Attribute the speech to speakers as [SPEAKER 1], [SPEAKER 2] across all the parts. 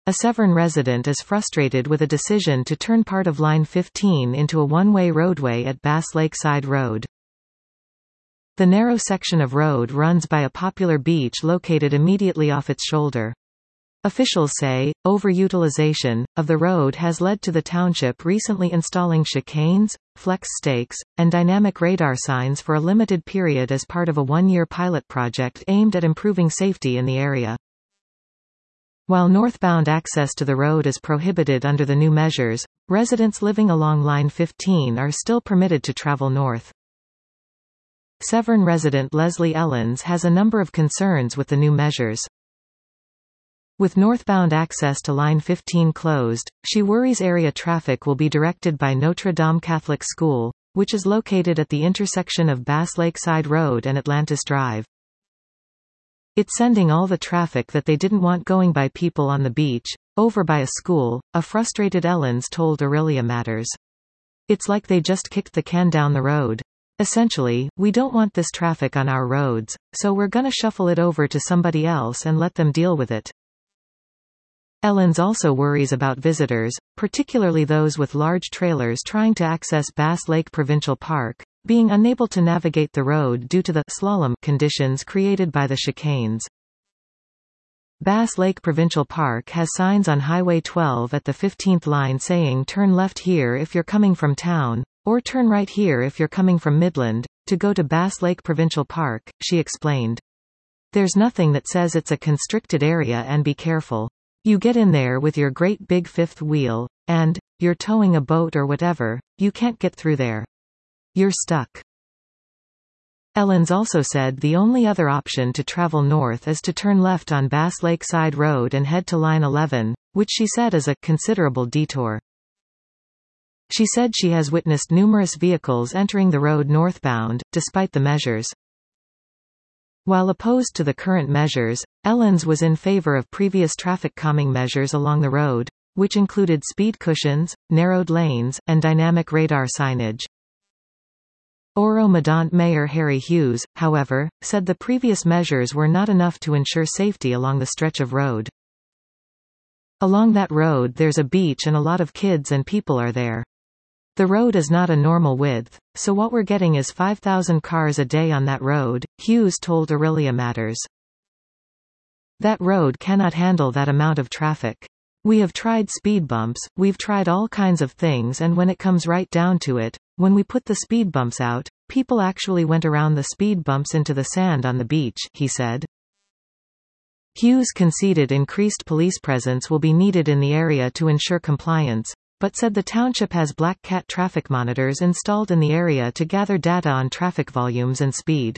[SPEAKER 1] A Severn resident is frustrated with a decision to turn part of Line 15 into a one-way roadway at Bass Lakeside Road. The narrow section of road runs by a popular beach located immediately off its shoulder. Officials say, overutilization of the road has led to the township recently installing chicanes, flex stakes, and dynamic radar signs for a limited period as part of a one-year pilot project aimed at improving safety in the area. While northbound access to the road is prohibited under the new measures, residents living along Line 15 are still permitted to travel north. Severn resident Leslie Ellens has a number of concerns with the new measures. With northbound access to Line 15 closed, she worries area traffic will be directed by Notre Dame Catholic School, which is located at the intersection of Bass Lakeside Road and Atlantis Drive. It's sending all the traffic that they didn't want going by people on the beach, over by a school, a frustrated Ellens told Aurelia Matters. It's like they just kicked the can down the road. Essentially, we don't want this traffic on our roads, so we're gonna shuffle it over to somebody else and let them deal with it. Ellens also worries about visitors, particularly those with large trailers trying to access Bass Lake Provincial Park, being unable to navigate the road due to the slalom conditions created by the chicanes. Bass Lake Provincial Park has signs on Highway 12 at the 15th line saying turn left here if you're coming from town, or turn right here if you're coming from Midland, to go to Bass Lake Provincial Park, she explained. There's nothing that says it's a constricted area and be careful. You get in there with your great big fifth wheel, and, you're towing a boat or whatever, you can't get through there. You're stuck. Ellens also said the only other option to travel north is to turn left on Bass Lakeside Road and head to Line 11, which she said is a considerable detour. She said she has witnessed numerous vehicles entering the road northbound, despite the measures. While opposed to the current measures, Ellens was in favor of previous traffic calming measures along the road, which included speed cushions, narrowed lanes, and dynamic radar signage. Oro-Medonte Mayor Harry Hughes, however, said the previous measures were not enough to ensure safety along the stretch of road. Along that road there's a beach and a lot of kids and people are there. The road is not a normal width, so what we're getting is 5,000 cars a day on that road, Hughes told Aurelia Matters. That road cannot handle that amount of traffic. We have tried speed bumps, we've tried all kinds of things, and when it comes right down to it, when we put the speed bumps out, people actually went around the speed bumps into the sand on the beach, he said. Hughes conceded increased police presence will be needed in the area to ensure compliance, but said the township has Black Cat traffic monitors installed in the area to gather data on traffic volumes and speed.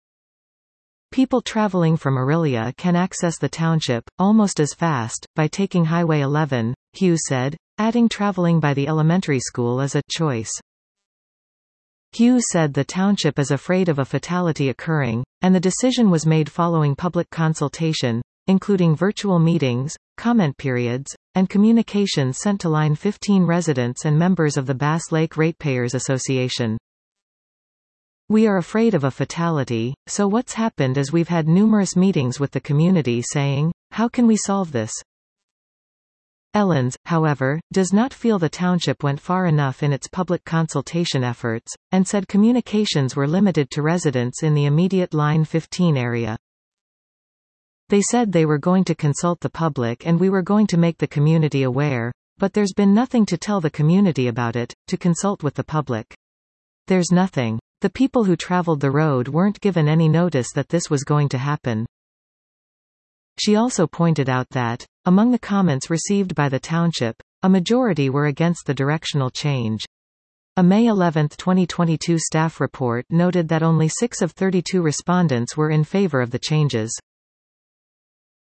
[SPEAKER 1] People traveling from Aurelia can access the township, almost as fast, by taking Highway 11, Hughes said, adding traveling by the elementary school as a choice. Hughes said the township is afraid of a fatality occurring, and the decision was made following public consultation, including virtual meetings, comment periods, and communications sent to Line 15 residents and members of the Bass Lake Ratepayers Association. We are afraid of a fatality, so what's happened is we've had numerous meetings with the community saying, how can we solve this? Ellens, however, does not feel the township went far enough in its public consultation efforts, and said communications were limited to residents in the immediate Line 15 area. They said they were going to consult the public and we were going to make the community aware, but there's been nothing to tell the community about it, to consult with the public. There's nothing. The people who traveled the road weren't given any notice that this was going to happen. She also pointed out that, among the comments received by the township, a majority were against the directional change. A May 11, 2022 staff report noted that only 6 of 32 respondents were in favor of the changes.